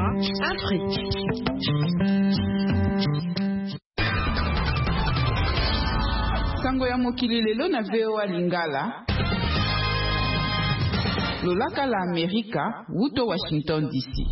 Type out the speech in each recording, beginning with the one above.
Afrique. Sango ya mokili lelo na VOA Lingala. Lolaka la Amerika, wuto Washington DC.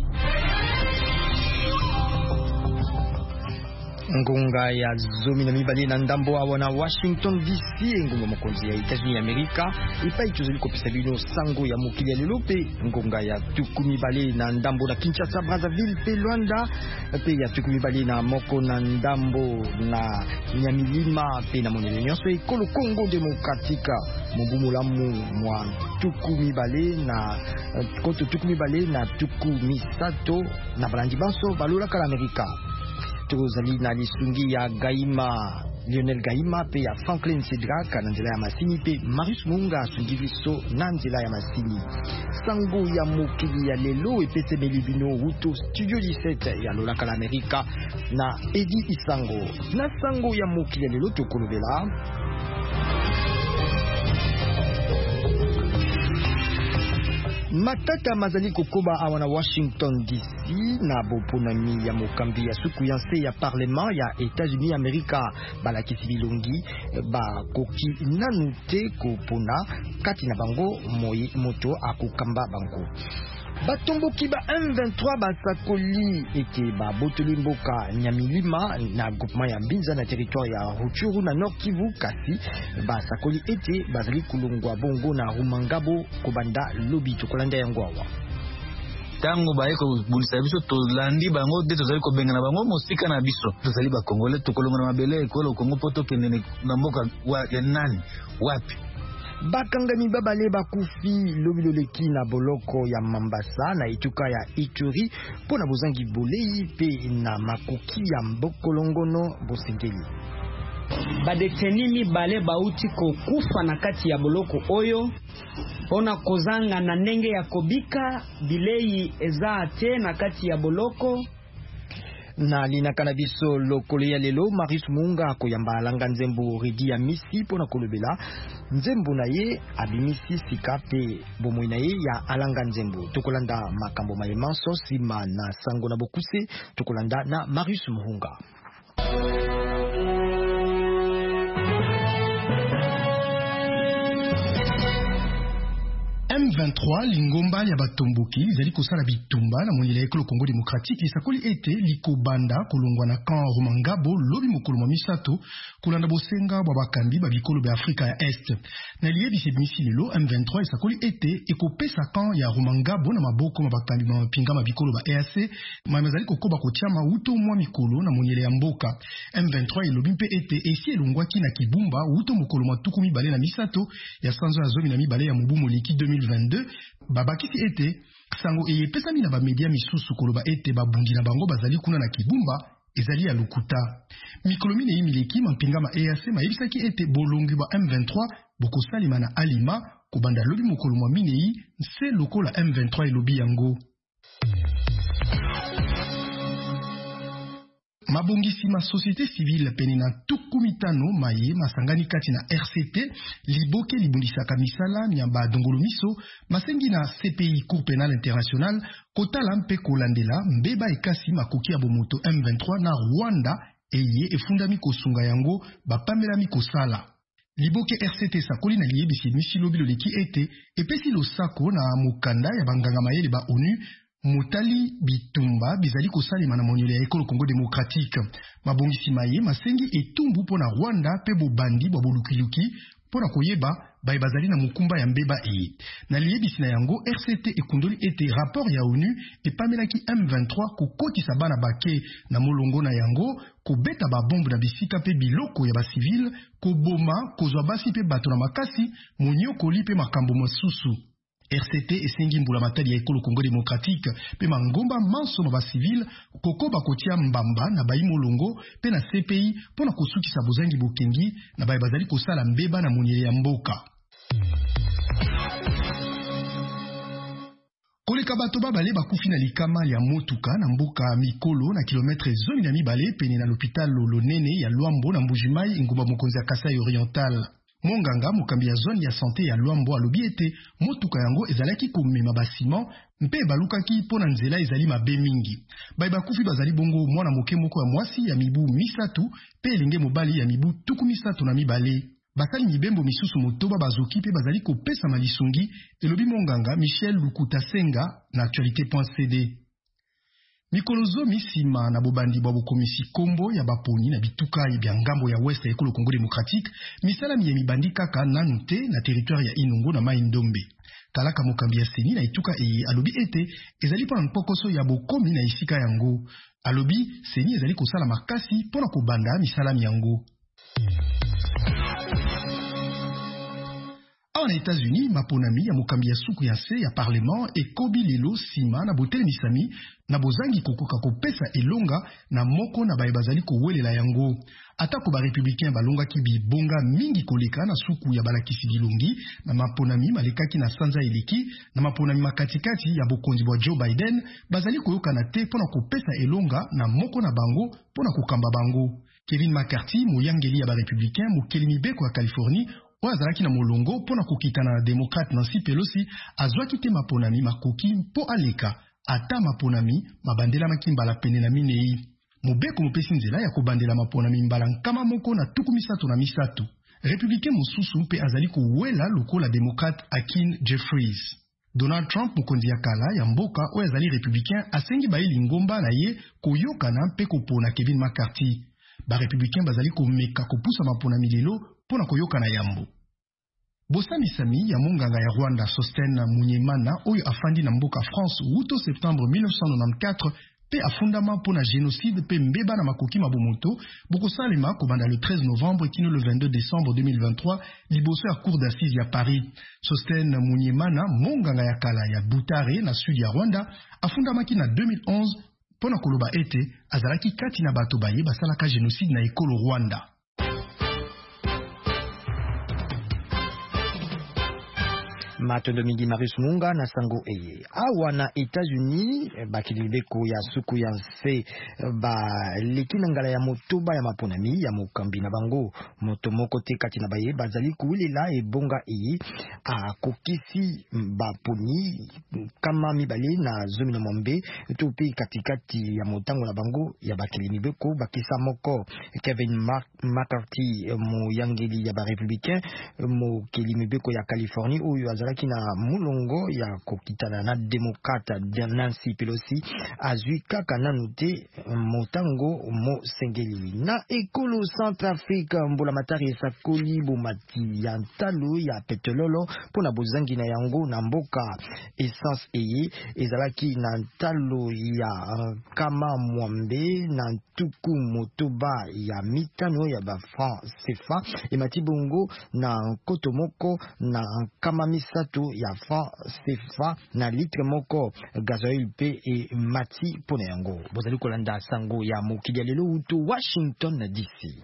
Ngonga ya zomi na mibali na ndambo awa na Washington DC ngonga mokonzi ya Etats-Unis Amerika ipai tuzeli kopesa bino sango ya mokili ya lelo pe ngonga ya tuku mibali na ndambo na Kinshasa, Brazzaville pe Luanda pe ya tuku mibali na moko na ndambo na Nyamilima pe na monele nyonso ekolo Congo Demokratika mobumu lamu mwa tuku mibali na koto tuku mibali na tuku misato na balandi banso balola kala Amerika. Tozali na lisungi ya Gaima Lionel Gaima pe ya Franklin Sidrak na nzela ya masini pe Marius Munga sungiviso na nzela ya masini. Sango ya mokili ya lelo epese melibino wuto Studio 17 ya Lola Kala Amerika na Edi Isango. Na sango ya mokili ya lelo tokolobela matata mazali kokoba awa na Washington DC na boponami ya mokambi ya suku ya nse ya parlement ya Etats-Unis Amerika balakisi bilongi bakoki nanu te kopona kati na bango moto akokamba bango. Batomboki ba M23 basakoli ete babotoli mboka Nyamilima na groupement ya Binza na territoire ya Rutshuru na Nord Kivu, kasi basakoli ete bazali kulongwa bongo na Rumangabo kobanda lobi tokolanda yango awa. Tango baeko bulisa biso tolandi bango de tozali ko benga na bango mosika na biso tozali ba Congolais tokolonga na mabele ekolo Kongo poto kende na mboka ya nani wapi. Bakangami babale bakufi lobiloleki na boloko ya Mambasa na etuka ya Ituri pona bozangi bolei pe na makoki ya mbokolongono bosengeli. Badeteni mibale bauti kokufa na kati ya boloko oyo pona kozanga na ndenge ya kobika bilei eza te na kati ya boloko. Na lina kanabiso lokole ya lelo Marius Munga koyamba alanga nzembo redi ya misi pona kolobela nzembo na ye abimisi sika pe bomoi na ye ya alanga nzembo. Tokolanda makambo mayemanso sima na sango na bokuse tokolanda na Marius Munga. M23 lingomba ya batomboki zali kosala bitumba na monile ekolo Congo Demokratique lisakoli ete likobanda kolongwa na camp Rumangabo lobi mokolo mwa misato kolanda bosenga bwa bakambi ba bikolo be Afrika ya Est. Na liyebisi bimisi lelo M23 isakoli ete ekopesa camp ya Rumangabo na maboko ma bakambi ma pinga ma bikolo ba EAC mazali kokoba kotiama uto mwa mikolo na monile ya mboka. M23 ilobi mpe ete esi elongwaki na Kibumba uto mokolo mwa tuku mibale na misato ya sanzo ya zomi na mibale ya mobumu leki 2022 babakisi ete sango eyepesami na bamedia misusu koloba ete babundi na bango bazali kuna na Kibumba ezali ya lukuta. Mikolo mine mileki mampinga ma EAC mayebisaki ete bolongi ba M23 bokosalima na Alima kobanda lobi mokolo mwa minei nse lokola M23 elobi yango. Mabongisi ma société civile pene na tukumitano maye masangani kati na RCT liboke libundisaka misala nyamba dongolo miso masengi na CPI Cour Pénale Internationale kotala mpe kolandela mbeba ekasi makoki ya bomoto M23 na Rwanda eye efundami kosunga yango bapamelami kosala. Liboke RCT sakoli na liyebisi misi lobilo leki ete epesi losako na mokanda ya banganga mayele ba ONU motali bitumba bizali kosalima na monile ya ekolo Congo Demokratique. Mabongisi maye masengi etumbu pona Rwanda pe bobandi bwa bolukiluki pona koyeba baye bazali na mukumba ya mbeba e. Na liyebisi na yango RCT ekundoli ete rapport ya ONU epamelaki M23 kokotisa bana bake na molongo na yango kobeta babombe na bisika pe biloko ya basivile koboma kozwa basi pe bato na makasi monyokoli pe makambo masusu. RCT esengi mbula matali ya ekolo Congo Demokratique pe mangomba manso ma ba civil kokoba kotia mbamba na bayi molongo pe na CPI pona kosukisa bozangi bokengi na baye bazali kosala mbeba na moniele ya mboka. Koleka bato babale bakufi na likama ya motuka na mboka mikolo na kilometre zoni na mibale pene na l'hôpital Lonene ya Luambo na Mbujimai ngomba mokonzi ya Kasai Oriental. Monganga mokambi ya zone ya santé ya Luambo alobi ete motuka yango ezalaki komema basiment mpe balukaki pona nzela ezali mabe mingi. Baye bakufi bazali bongo mwana moke moko ya mwasi ya mibu 3 pe elenge mobali ya mibu 32. Basali mibembo misusu motoba bazoki pe bazali kopesa malisungi, elobi monganga Michel Lukuta Senga na actualité.cd. Mikolo zomi sima na bobandi bwa bokomisi kombo ya baponi na bituka ya ngambo ya west ya ekolo Congo Démocratique, misalami ya mibandi kaka nanu te na territoire ya Inongo na Mai Ndombe. Kalaka mokambi ya seni na ituka alobi ete ezali pona mpokoso ya bokomi na isika yango. Alobi seni ezali kosala makasi pona kobanda misalami yango. En États-Unis, maponami ya mokambi ya suku ya se ya parlement ekobi lelo sima na botel misami na bozangi kokoka kopesa elonga na moko na baye bazali kowelela yango. Atako ba républicain balonga ki bibonga mingi koleka na suku ya balakisi bilongi na maponami malekaki na sanza eleki na maponami makatikati ya bokonzi bwa Joe Biden bazali koyoka na te pona kopesa elonga na moko na bango pona kokamba bango. Kevin McCarthy, moyangeli ya ba républicain mokeli mibeko ya Californie, oyo azalaki na molongo pona kokitana na démocrate Nancy Pelosi, azwaki te maponami makoki mpo aleka ata maponami mabandela makimbala pene na minei. Mobeko mopesi nzela ya kobandela maponami mbala nkama moko na 33. Républicain mosusu mpe azali kowela lokola démocrate Hakeem Jeffries. Donald Trump mokonzi ya kala ya mboka oyo azali républicain asengi bayeli ngomba na ye koyokana mpe kopona Kevin McCarthy. Ba républicain bazali komeka kopusa maponami lelo pona koyoka na yambo. Bosami-sami ya monganga ya Rwanda Sostène Munyemana oyo afandi na mboka France wuto septembre 1994 pe afundama pona génocide pe mbeba na makoki mabomoto bokosalema kobanda le 13 novembre kino le 22 décembre 2023 liboso ya cour d'assises ya Paris. Sostène Munyemana monganga ya kala ya Butare na sud ya Rwanda afundamaki na 2011 pona koloba ete azalaki kati na bato baye basalaka génocide na ekolo Rwanda. Matondo mingi Marius Munga na sango eye. Awa na États-Unis bakilibeko ya suku ya nse leki na ngala ya motoba ya maponami ya mokambi na bango moto moko te kati na baye bazali kuilela ebonga eye akokisi baponi kama mibale na zomi na mwambe topi katikati ya motango na bango ya bakilibeko bakisa moko. Kevin McCarthy moyangeli ya ba républicain mokilimibeko ya Californie oyo azalaki na mulongo ya kokitana na démocrate Nancy Pelosi azwi kaka nanu te motango mo sengeli na ekolo Centrafrique mbula matari esakoli bomati ya ntalo ya petrololo pona bozangi na yango na mboka essence eye ezalaki na ntalo ya kama mwambe na ntuku motoba ya mitano ya ba francs CFA emati bongo na koto moko na kama misato ya francs CFA na litre moko gazoil pe e mati pona yango. Bozali kolanda sango ya mokili lelo uto Washington DC.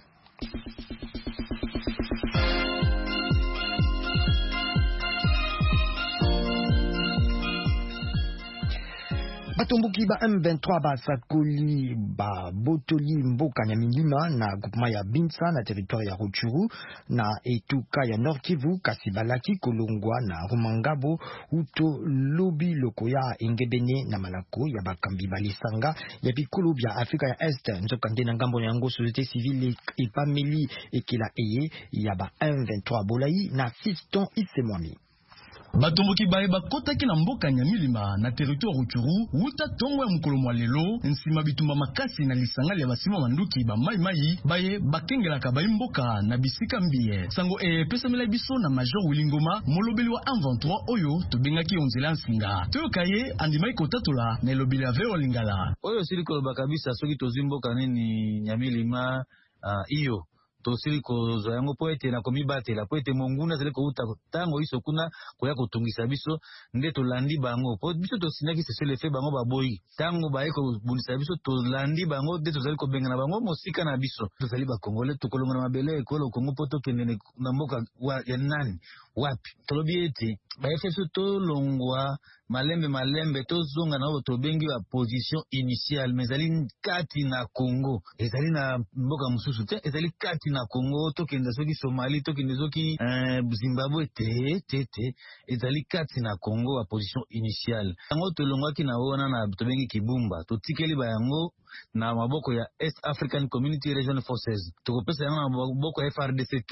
Batomboki ba M23 basakoli ba botoli mboka ya milima na groupement ya Binsa na territoire ya Rutshuru na etuka ya Nord Kivu kasi balaki kolongwa na Rumangabo uto lobi lokoya engebene na malako ya bakambi balisanga ya bikolo bya Afrika ya Est nzokande na ngambo yango société civile epameli ekela eye ya ba M23 bolai na Fiston Isemwami. Batomboki baye bakotaki na mboka ya milima na territoire Rutshuru wuta tongo ya mukolo mwa lelo nsima bitumba makasi na lisanga ya basima manduki ba mai baye bakengelaka baye mboka na bisika mbiye sango pesamela biso na Major Wilingoma molobeli wa M23 oyo tobengaki onzela nsinga toyokaye andimai kotatola na elobeli ya Veo Lingala oyo sili koloba kabisa soki tozimboka nini nyamilima iyo tosili kozwa yango po ete na komibatela po ete monguna zali kouta tango iso kuna koya kotungisa biso nde tolandi bango po biso tosindaki sesele fe bango baboyi tango baye kobundisa biso tolandi bango nde tozali kobengana bango mosika na biso tozali bakongole tokolonga na mabele ekolo Kongo po tokende na mboka ya nani wapi tolobi ete baye fe biso tolongwa malembe tozonga na to bengi ba position initiale mais ezali kati na Congo, ezali na mboka mususu te, ezali kati na Congo, tokende soki Somalie, tokende soki Zimbabwe te ezali kati na Congo ba position initiale. Yango tolongwaki na wana na to bengi Kibumba, totikeli ba yango na maboko ya East African Community Regional Forces, tokopesa yango na maboko ya FRDC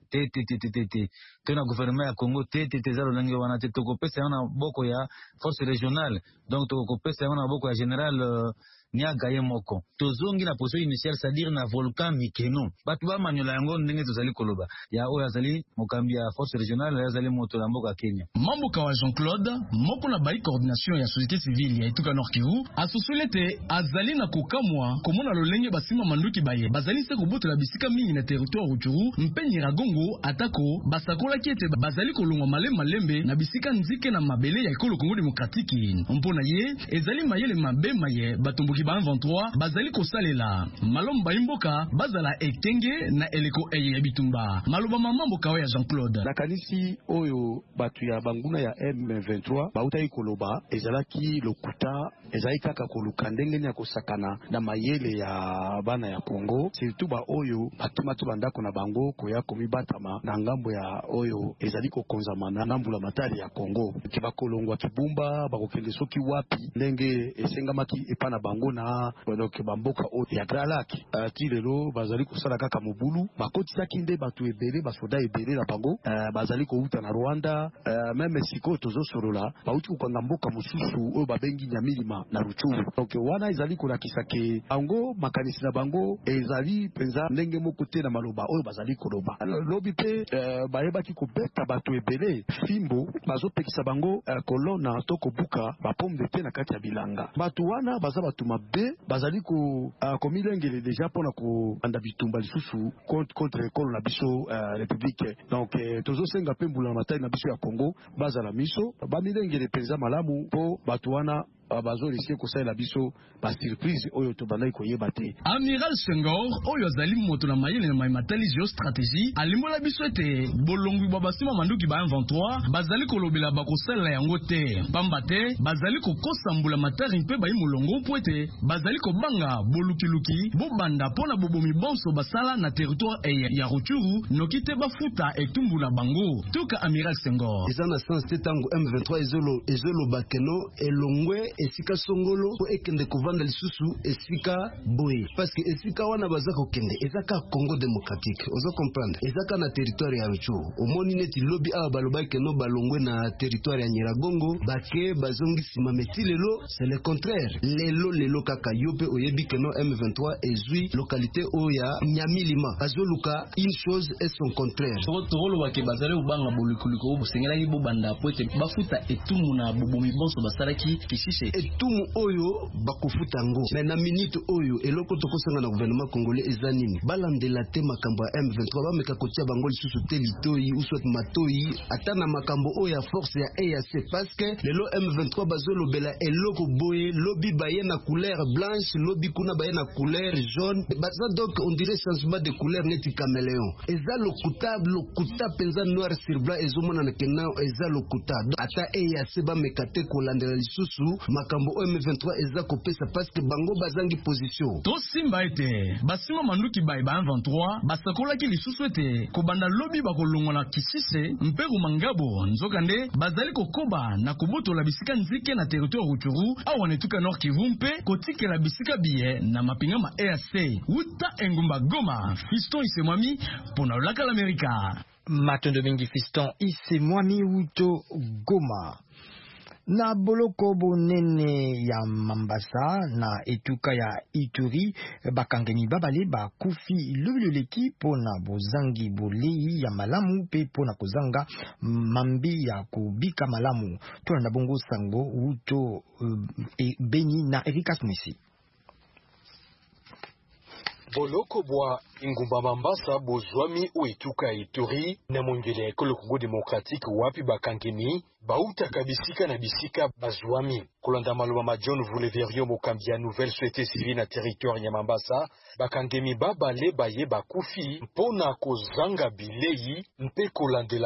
te na gouvernement ya Congo te zalo langi wana te, tokopesa yango na maboko ya force régionale, donc tokopesa yango na maboko ya général Niaga ye moko. Tozongi na position initiale, c'est-à-dire na volcan Mikeno. Batu ba manyola yango ndenge tozali koloba. Ya oyo azali mokambi ya force régionale, ya azali moto na mboka Kenya. Mamboka wa Jean-Claude, moko na bai coordination ya société civile ya Etuka Nord Kivu, asosolete azali na kokamwa komona lolenge basima manduki baye. Bazali se kobotela bisika mingi na territoire Rutshuru, mpenyi Ragongo atako basakola kiete bazali kolongwa malembe na bisika nzike na mabele ya ekolo Congo démocratique. Mpona ye, ezali mayele mabe maye batomboki ba 23 bazali kosalela malomba imboka bazala ekenge na eleko eye bitumba maloba mamboka ya Jean-Claude na kanisi oyo batu ya banguna ya M23 bautai koloba ezalaki lokuta ezali kaka koluka ndenge ya kosakana na mayele ya bana ya Congo, surtout ba oyo batumatu bandako na bango koya komibatama na ngambo ya oyo ezali kokonzama na ngambo la matari ya Congo kibakolongwa Kibumba bakokende soki wapi ndenge esengamaki epana bango na donc bamboka o ya Gralaki ti lelo bazali kosala kaka mobulu bakotisaki nde batu ebele basoda ebele na bango bazali kouta na Rwanda même siko tozo sorola bauti kokanga mboka mususu oyo babengi Nyamilima na Rutshuru. Donc wana ezali kolakisa ke bango makanisi na bango ezali penza ndenge moko te na maloba oyo bazali koloba lobi pe bayebaki kobeta batu ebele fimbo bazopekisa bango kolona to kobuka bapombe te na kati ya bilanga. Batu wana baza batu mabe bazali ko komilengele deja pona ko anda bitumba lisusu contre ekolo na biso république. Donc tozo senga pe mbula matai na biso ya Congo bazala miso bamilengele penza malamu po batu wana bazo risque ko sala biso ba surprise oyo to banai ko yeba te. Amiral Senghor oyo azali moto na mayele na maimatali géostratégie alimola biso ete bolongwi bwa basima manduki ba 23 bazali kolobela bakosala yango te pamba te bazali kokosa mbula matari mpe ba imolongo po ete bazali kobanga bolukiluki bobanda pona bobomi bonso basala na territoire ya Rutshuru noki te bafuta etumbu na bango. Tuka Amiral Senghor ezana sens te tango M23 ezolo bakeno elongwe esika songolo po ekende kovanda lisusu esika boye parce que esika wana baza kokende ezaka Congo démocratique ozo comprendre ezaka na territoire ya Rutshuru omoni neti lobby a balobaki keno balongwe na territoire ya Nyiragongo bake bazongi sima meti lelo c'est le contraire lelo kaka yope oyebi keno M23 ezui localité oya Nyamilima bazoluka une chose et son contraire tolo bake bazale ubanga bolikuliko obusengela ki bobanda po ete bafuta etumu na bobomi bonso basalaki kishishe etumu oyo bakofuta ngo mais na minute oyo eloko tokosanga na gouvernement congolais ezanini balandela te makambo ya M23 bameka kotia bango lisusu te litoi uswat matoi ata na makambo oyo ya force ya EAC parce que lelo M23 bazolobela eloko boye lobi baye na couleur blanche lobi kuna baye na couleur jaune baza donc on dirait changement de couleur neti caméléon eza lokuta penza noir sur blanc ezomona na kenao eza lokuta ata EAC bameka te kolandela lisusu makambo M23 eza kopesa parce que bango bazangi position to simba ete basima manduki ba 23 basakola ki lisusu ete kobanda lobi bakolongwa na kisise mpero mangabo nzoka nde bazali kokoba na kobotola bisika nzike na territoire Rutshuru awa Etuka Nord Kivu mpe kotikela bisika biye na mapinga ma EAC uta engumba Goma. Fiston Isemwami pona laka l'Amerika. Matondo mingi Fiston Isemwami uto Goma. Na boloko bonene ya Mambasa na etuka ya Ituri bakangeni babale bakufi lululeki pona bozangi bolei ya malamu pe pona kozanga mambi ya kubika malamu tona na bongo sango uto Beni na Erika Smisi. Boloko bwa ingumba Mambasa bozwami uetuka Ituri na mongele ya ekolo Congo démocratique wapi bakangeni bauta kabisika na bisika bazwami kolanda maloba ma John Vuleverio mokambi ya nouvelle société civile na territoire ya Mambasa bakangemi babale baye bakufi mpona kozanga bilei mpe kolandelama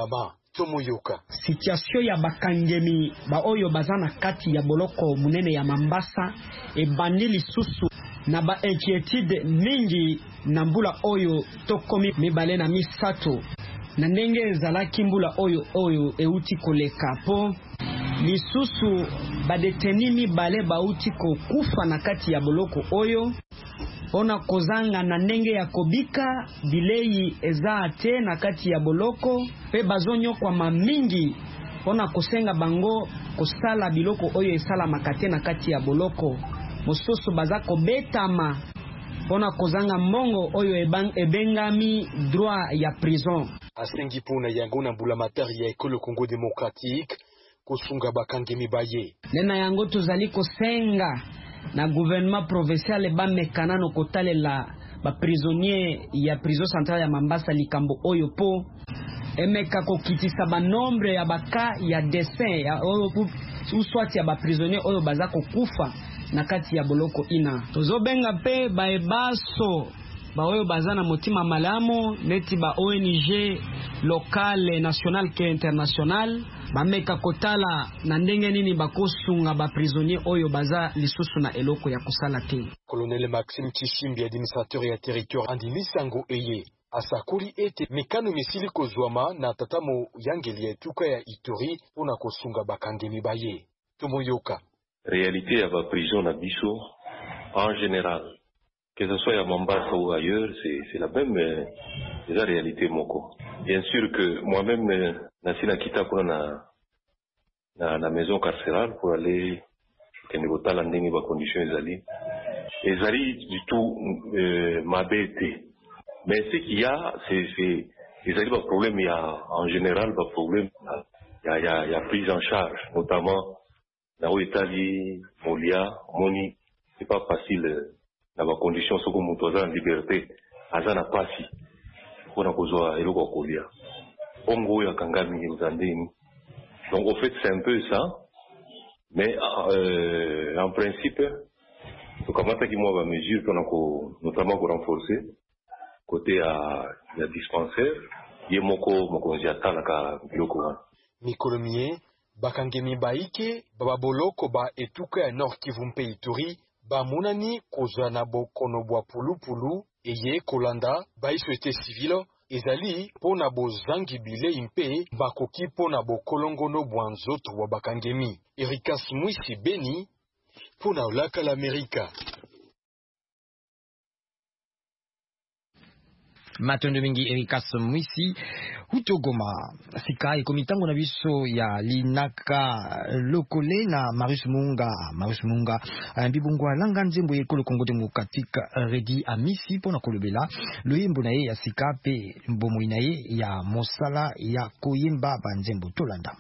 Tomoyoka. Situation ya bakangemi ba oyo bazana kati ya boloko munene ya Mambasa ebandi lisusu na ba inquiétude mingi na mbula oyo tokomi mibale na misato na ndenge ezalaki mbula oyo euti koleka po lisusu badeteni mibale bauti kokufa na kati ya boloko oyo ona kozanga na ndenge ya kobika bilei eza te na kati ya boloko pe bazonyo kwa mamingi ona kosenga bango kosala biloko oyo esala makate na kati ya boloko mosusu baza kobetama ona kozanga mbongo oyo ebengami droit ya prison asengi pona yango na mbula matari ya ekolo Congo démocratique kosunga bakangemi baye nena yango tozali kosenga na gouvernement provincial bamekana no kotalela ba prisonnier ya prison centrale ya Mambasa likambo oyo po emeka kokitisa ba nombre ya baka ya dessin ya oyo uswati ya ba prisonnier oyo baza kokufa na kati ya boloko ina tozobenga pe baebaso ba oyo baza na motima malamo neti ba ONG local national ke international bameka kotala na ndenge nini bakosunga ba prisonnier oyo baza lisusu na eloko ya kusala te. Colonel Maxime Chishimbi, administrateur ya territoire andi misango eye asakuri ete mekano misili kozwama na tatamo yangeli ya etuka ya Ituri pona kosunga bakangemi baye. Tomoyoka. Réalité ya ba prison na biso en général, que ce soit à Mombasa ou ailleurs, c'est la même la réalité moko. Bien sûr que moi-même nasina kita pour na maison carcérale pour aller kenegota la ndenge ba conditions ezali du tout mabete. Mais ce qu'il y a c'est ezali ba problème, il y a en général ba problème, il y a prise en charge, notamment na Italie, Molia, Moni, c'est pas facile na ba conditions soko mutu aza en liberté azana pasi pona kozwa eloko kolia bongo ya kangami uzandini. Donc au fait c'est un peu ça, mais en principe tokamata ki mwa ba mesure pona ko notamment ko renforcer côté à la dispensaire yemoko mokonzi atala ka biloko wana mikolomier bakangemi baike baba boloko ba etuka ya Nord Kivu mpe Ituri bamunani kozana bokono bwa pulupulu eye kolanda baiswete civile ezali pona bozangi bilei mpe bakoki pona bokolongono bwa nzoto wa bakangemi. Erikas Mwisi Beni pona olaka l'Amerika. Matondo mingi Erikas Mwisi hutogoma sika ikomitango na biso ya linaka lokole na Marius Munga mbibungwa langa nzembo yekolo Congo Democratique Redi Amisi pona kolobela loyembo na ye ya sika pe mbomo na ye ya mosala ya koyemba banzembo tolanda.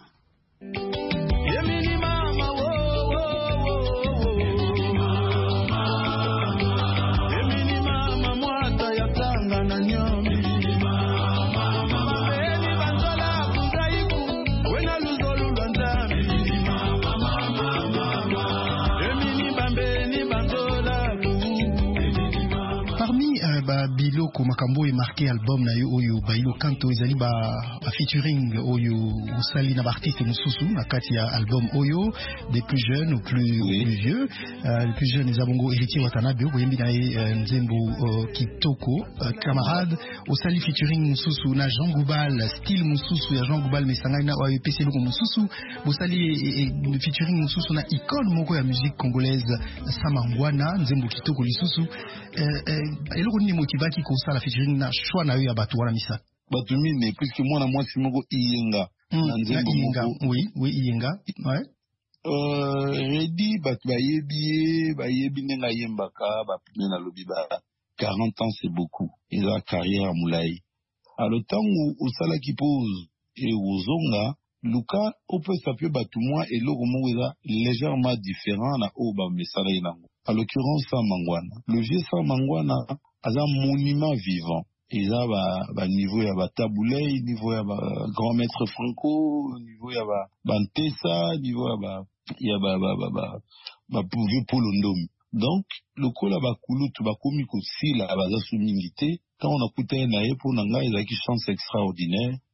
Biloko makambo e marqué album na yo oyo bailo kanto ezali ba featuring oyo usali na artiste mususu na kati ya album oyo des plus jeunes ou plus vieux. Les plus jeunes ezabongo Héritier Watanabe boyembi na ye nzembo kitoko camarade usali featuring mususu na Jean Goubal style mususu ya Jean Goubal mesangani na oyo PC loko mususu usali featuring mususu na icône moko ya musique congolaise Samangwana nzembo kitoko lisusu eloko nini motivaki kosala featuring na choix na yo ya bato wana misa bato mine puisque moi na mwasi moko Iyenga na nzembo moko oui Iyenga ouais Redi bato bayebi ndenga yembaka bapime na lobi ba 40 ans c'est beaucoup eza carrière moulai alors tango osalaki pause et ozonga luka opesa pe bato mwa eloko moko eza légèrement différent na oyo bamesala ye nango. À l'occurrence Samangwana, le vieux Samangwana a un monument vivant. Il a ba niveau ya ba Taboulay, niveau ya ba grand maître Franco, niveau ya ba Bantessa, niveau ya ba vieux Polondomi. Donc le kola ba kulutu ba komi ko sila ba za sumingité quand on a coûté na ye pour nanga ezaki chance extraordinaire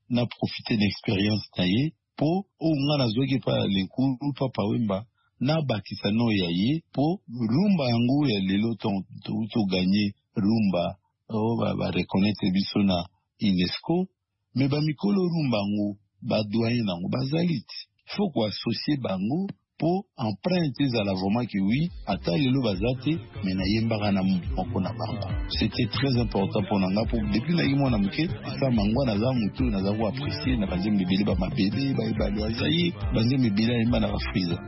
na profiter d'expérience taye po o ngana zoki pa lenkulu papa wemba na bakisa no yaye po rumba yango ya lelo to gagner rumba o ba reconnaître biso na UNESCO mais ba mikolo rumba ngo ba doyen nango bazaliti faut ko associer bango po empreinte za la vraiment que oui ata lelo bazate mais na yembaka na moko na bango. C'était très important pour nanga pour depuis na yimo na muke sa mangwa na za mutu na za ko apprécier na banze mibele ba mabebe ba loazayi banze mibele yemba na friza.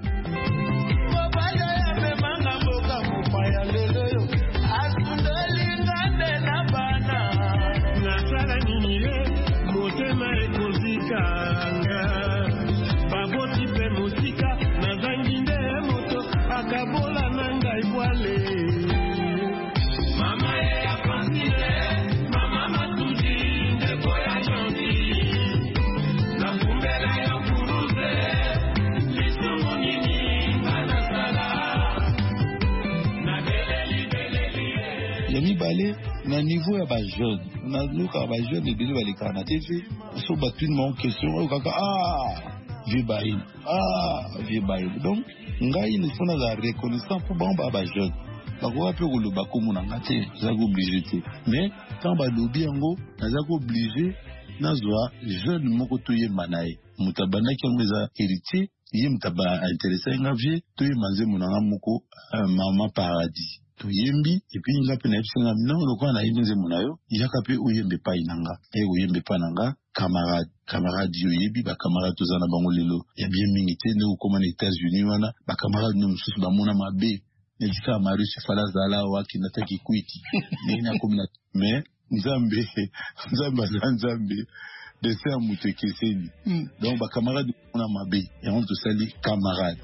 Na niveau ya ba jeune na luka ba jeune ebele baleka na TV so batune mon question o kaka vieux bail donc ngai ne fona la reconnaissance pour ba jeune bakoka pe koloba komona nga te naza obligé te mais quand balobi yango naza obligé nazwa jeune moko toyemba na ye moto abandaki yango eza héritier ye moto aintéressé nga vie toyemba nzembo na nga moko mama paradis toyembi epi nga pe na yebisenga non lokola na yebi nzembo na yo yaka pe oyembe epai na nga oyembe epai na nga camarade yoyebi bacamarade toza na bango lelo ya bien mingi te nde okoma na États-Unis wana bacamarade no mosusu bamona mabe nelika Marius Falazala wakina taki kwiti nini akomi na mais nzambe aza nzambe dese ya moto ekeseni donc bacamarade mona mabe yango tosali camarade.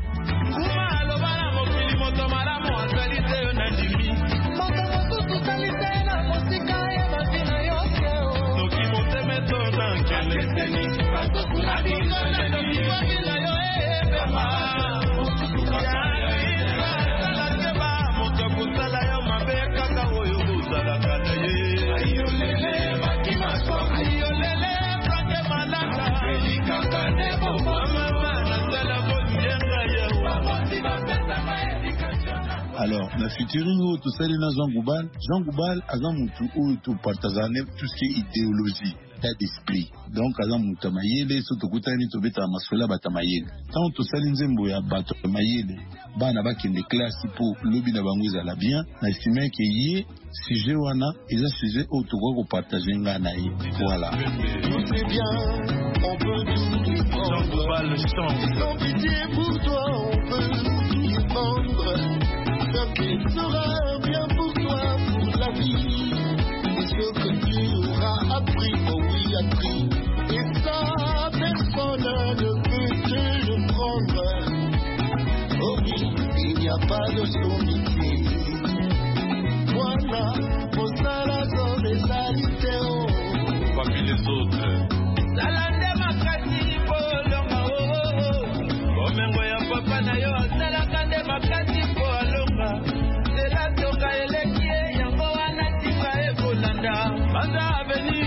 Alors, la futuring tout ça, Jean Goubal, Azam tout partagane tout ce qui est idéologie, état d'esprit. Donc, Azam Tamayele, Sotokutani, Tobeta Masola Batamayele. Quand tout ça, Nzembo ya Batamayele, Banaba qui est classe pour lobby d'Abangouza la bien, n'estime qu'il y ait sujet wana, et là, sujet autour pour partager Nganaï. Voilà. C'est bien, on peut tout prendre. Jean Goubal chante. Sans pitié pour toi, on peut tout prendre. Ce qui sera bien pour toi, pour la vie, et ce que tu auras appris, oh oui, appris. Et ça, personne ne peut te le prendre. Oh oui, il n'y a pas de sommité. Voilà, pour ça la zone est salité. Parmi les autres. Salande makati polonga oh. Omengo ya papa na yo salakande makati polonga. Sela toka elekie yango wana tika ebolanda. Baza aveni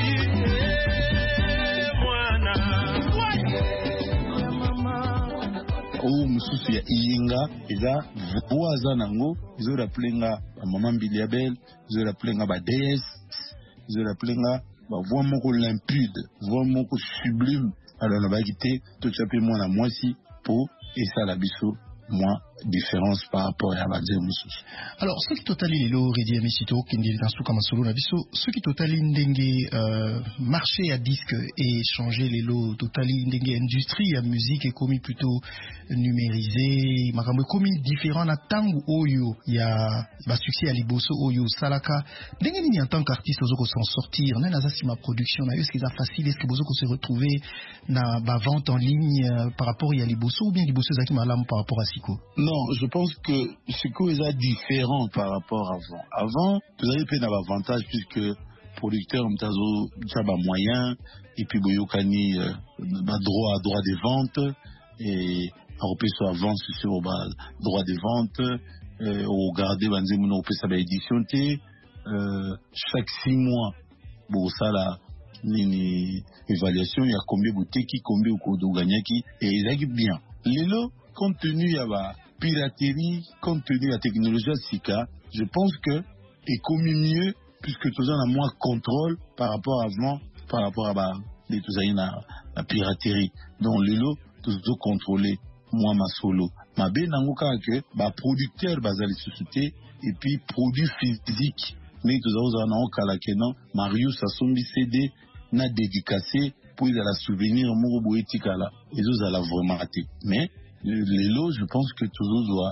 o mususu ya Iyenga eza voaza nango izo rappelenga mama Mbiliabel izo rappelenga ba DS izo rappelenga ba voix moko limpide voix moko sublime alors na ba kité to chape moi na mwasi po esa la biso moi différence par rapport à la mususu. Alors ce qui totali lelo Redi Amisito kindi nasuka masolo na biso ce qui totali ndenge marché à disque et changer lelo totali ndenge industrie ya musique est commis plutôt numérisé makambo commis différent na tangu oyo ya ba succès à liboso oyo salaka ndenge ni en tant qu'artiste ozoko s'en sortir na za ma production na est-ce que ça facile est-ce que bozoko se retrouver na ba vente en ligne par rapport à liboso ou bien liboso zaki malamu par rapport à Siko? Non, je pense que Siko est différent par rapport à avant. Avant, tu avais pas d'avantage puisque producteur mtazo tchaba moyen et puis boyokani droit des ventes et européen soit avance sur droit des ventes au garder banzemuno opesa ba édition chaque 6 mois bon ça là nini évaluation ya combien boteki combien okodoganyaki et ezaki bien lelo compte tenu ya ba piraterie compte tenu ya technologie ya sika je pense que ekomi mieux puisque tous en a moins contrôle par rapport à avant par rapport à ba les tous la piraterie donc lelo tous contrôler moi ma solo ma be nango kaka que ba producteur bazali société et puis produit physique mais tous autres na okala kenan Marius asombi CD na dédicacé pour la souvenir moko boetikala et tous à la vraiment raté mais les lots je pense que toujours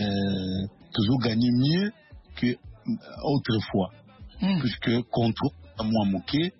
doit gagner mieux que autrefois puisque contre moi moqué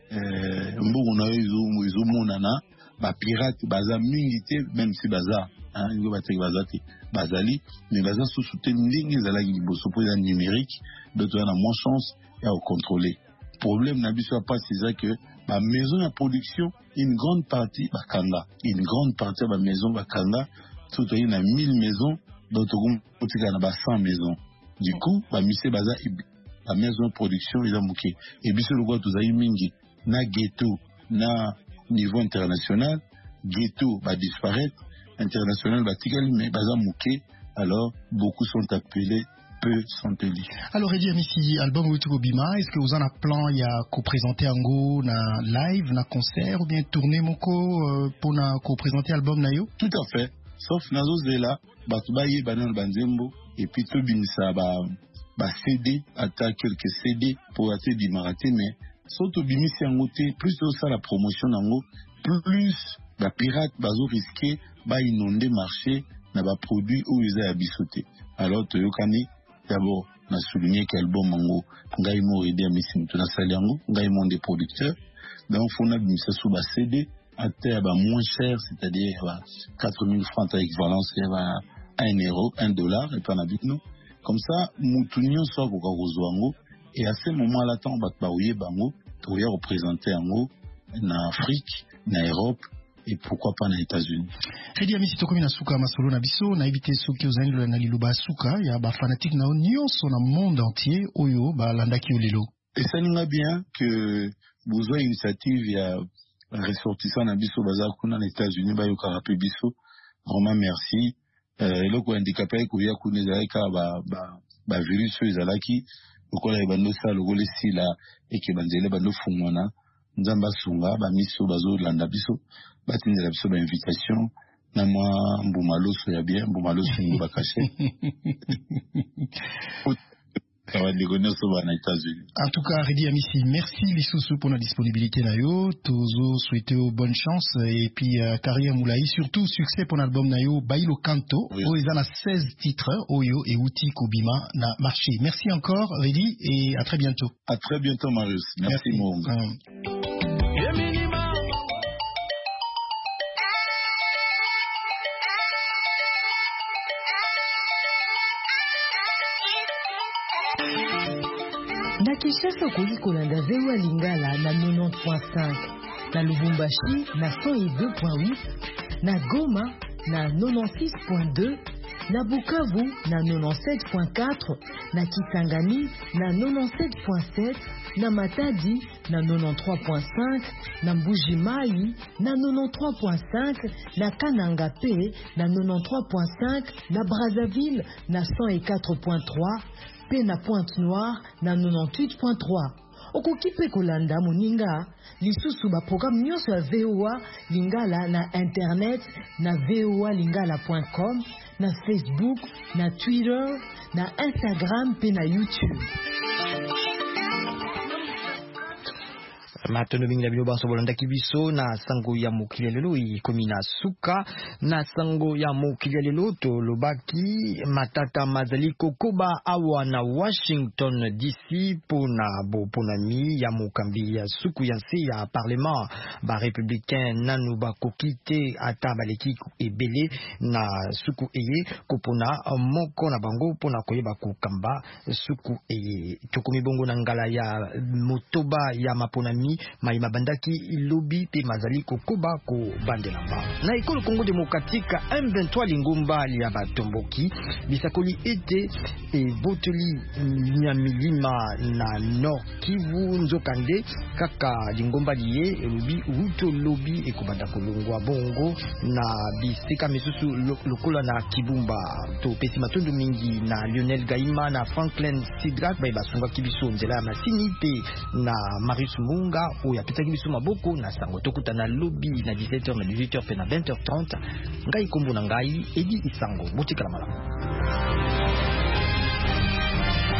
mbongo na izo monana ba pirate baza mingi te même si baza ngo bateki bazati bazali mais baza sous soutien ndingi zala liboso pour la numérique d'autres on a moins chance à contrôler problème na biso pas c'est ça que ma maison de production une grande partie bakanga une grande partie de ma maison bakanga tout il y a 1000 maisons d'autres on a 100 maisons du coup ba mise baza la maison de production ils ont manqué et biso le quoi tous ayi mingi na ghetto na niveau international ghetto va disparaître international va tirer mais baza manqué alors beaucoup sont appelés peu sont élus. Alors Eddie Amissi, album Outuko Bima, est-ce que vous en avez plan il y a co-présenter Ango na live, na concert ou bien tourner moko pour na co-présenter album na yo? Tout à fait. Sauf nazo zela batubaye banan banzembo et puis tout bimisa ba CD ata quelques CD pour até di marathé mais surtout bimisi angoté plus de ça la promotion nango plus ba pirate bazo risquer ba inonder marché na ba produit où ils a bisoté. Alors toyokani d'abord na souligné qu'album mango ngai mo aider à Amissi na saliango ngai mon des producteurs donc fona bimisa sous ba CD à ba moins cher c'est-à-dire 4000 francs à équivalence à 1 euro, 1 dollar et puis on habite nous comme ça mutunyo soit ko kozwango et à ce moment là tant ba baouye bango pour y représenter ango na Afrique na Europe et pourquoi pas aux États-Unis. Eddie Amissi tokomi na suka masolo na biso na ibite soki ozali na liloba suka ya ba fanatique na nyonso na monde entier oyo ba landaki olelo. Et ça nous bien que besoin initiative ya ressortissant na biso baza kuna na États-Unis ba yo karape biso vraiment merci eloko handicapé ko ya kuna zaika ba virus ezalaki lokola ebando sa lokola sila ekebanzele bando fungona nzamba sunga ba miso bazo landa biso batindela biso ba invitation na mwa mbumaloso ya bien mbumaloso ba caché En tout cas, Eddie Amissi, merci Lissoussou pour la disponibilité nayo. Tozo souhaitez bonne chance et puis carrière Moulaï, surtout succès pour l'album nayo Bailo Kanto. Oui. Ils en a 16 titres, Oyo et Outi Kobima na marché. Merci encore Eddie et à très bientôt. À très bientôt Marius. Merci Monga. Na Kinshasa okoki kolanda VOA Lingala na 90.5, na Lubumbashi na 102.8, na Goma na 96.2, na Bukavu na 97.4, na Kisangani na 97.7, na Matadi na 93.5, na Mbuji-Mayi na 93.5, na Kananga P na 93.5, na Brazzaville na 104.3, pe na Pointe-Noire na 98.3. Okoki pe kolanda moninga lisusu ba programme nyonso ya VOA Lingala na internet na voalingala.com, na Facebook, na Twitter, na Instagram pe na YouTube. Matondo mingi na biloba so bolanda kibiso na sango ya mokili lelo ikomi na suka na sango ya mokili lelo to lobaki matata mazali kokoba awa na Washington DC pona mi ya mokambi ya suku ya nse ya parlement ba républicain nanu ba kokite ata baleki ebele na suku eye kopona moko na bango pona koyeba kokamba suku eye tokomi bongo na ngala ya motoba ya maponami nini mai mabandaki lobi pe mazali kokoba ko bandelamba na ekolo Congo Démocratique M23 lingomba ya batomboki bisakoli ete e botoli nyamilima na Nord Kivu nzokande kaka lingomba liye lobi uto lobi ekobanda kolongwa bongo na biseka misusu lokola na Kibumba to pesi matundu mingi na Lionel Gaima na Franklin Sidrak ba basunga kibiso nzela masini pe na Marius Munga oya pita kibiso maboko na sango tokuta na lobby na 17h na 18h pe na 20h30 ngai kombo na ngai Edi Isango botikala malamu.